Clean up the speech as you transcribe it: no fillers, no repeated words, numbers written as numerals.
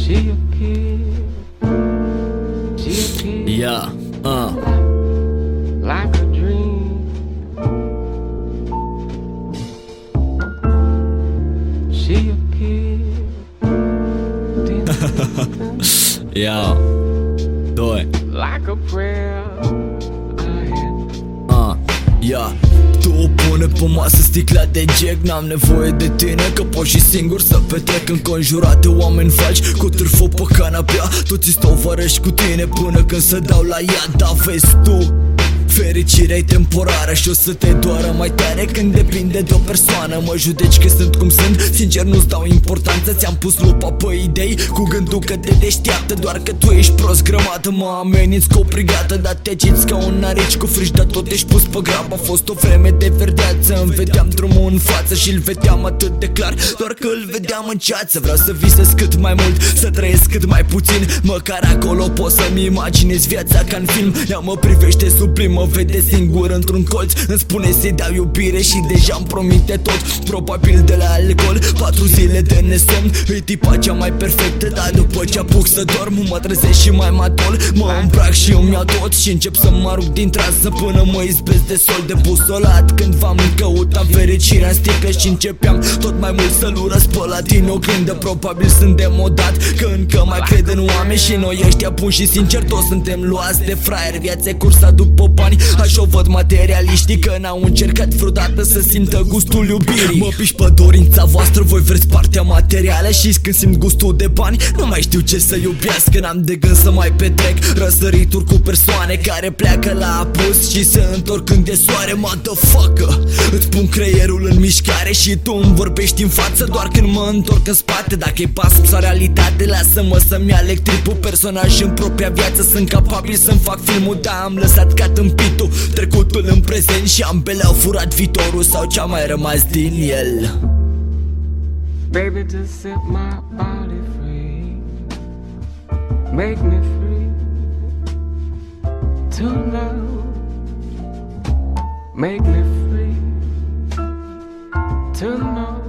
She a kid. She a kid. Yeah, Like a dream. She a kid. yeah, doi. Like a prayer. Yeah. Tu pune pe masă sticla de Jack. N-am nevoie de tine, că pot și singur să petrec înconjurat de oameni falși, cu târfă pe canapea. Toți stau varăși cu tine până când se dau la ea. Da, vezi tu, fericirea-i temporară și o să te doară mai tare când depinde de o persoană. Mă judeci că sunt cum sunt, sincer nu-ți dau importanță. Ți-am pus lupa pe idei cu gândul că te deșteaptă, doar că tu ești prost grămadă. Mă ameninți cu o brigată, dar te agiți ca un narici cu frici, dar tot ești pus pe grabă. A fost o vreme de verdeață, îmi vedeam drumul în față și îl vedeam atât de clar, doar că îl vedeam în ceață. Vreau să visez cât mai mult, să trăiesc cât mai puțin, măcar acolo pot să-mi imaginez viața ca în film. Ea mă privește sublim, mă vede singur într-un colț, îmi spune să-i dau iubire și deja îmi promite tot. Probabil de la alcool, 4 zile de nesomn. E tipa cea mai perfectă, dar după ce apuc să dorm mă trezesc și mai mă adol. Mă îmbrac și îmi iau tot și încep să mă arunc din trasă până mă izbesc de sol de busolat. Cândva îmi căutam fericirea în sticlă și începeam tot mai mult să-l urăsc pe ăla din oglindă. Probabil sunt demodat, că încă mai cred în oameni și noi ăștia buni și sincer toți suntem luați de fraier. Viața e cursa după bani, așa o văd materialiștii, că n-au încercat vreodată să simtă gustul iubirii. Mă piși pe dorința voastră, voi vreți partea materială și când simt gustul de bani nu mai știu ce să iubească. N-am de gând să mai petrec răsărituri cu persoane care pleacă la apus și se întorc când e soare. Motherfucker, îți pun creierul în mișcare și tu îmi vorbești în față doar când mă întorc în spate. Dacă e basm sau realitate, lasă-mă să-mi aleg tripul. Personaj în propria viață, sunt capabil să-mi fac filmul, dar am lăsat ca tâmpitul trecutul în prezent și ambele au furat viitorul sau ce-a mai rămas din el. Baby, just set my body free. Make me free to love. Make me free to know.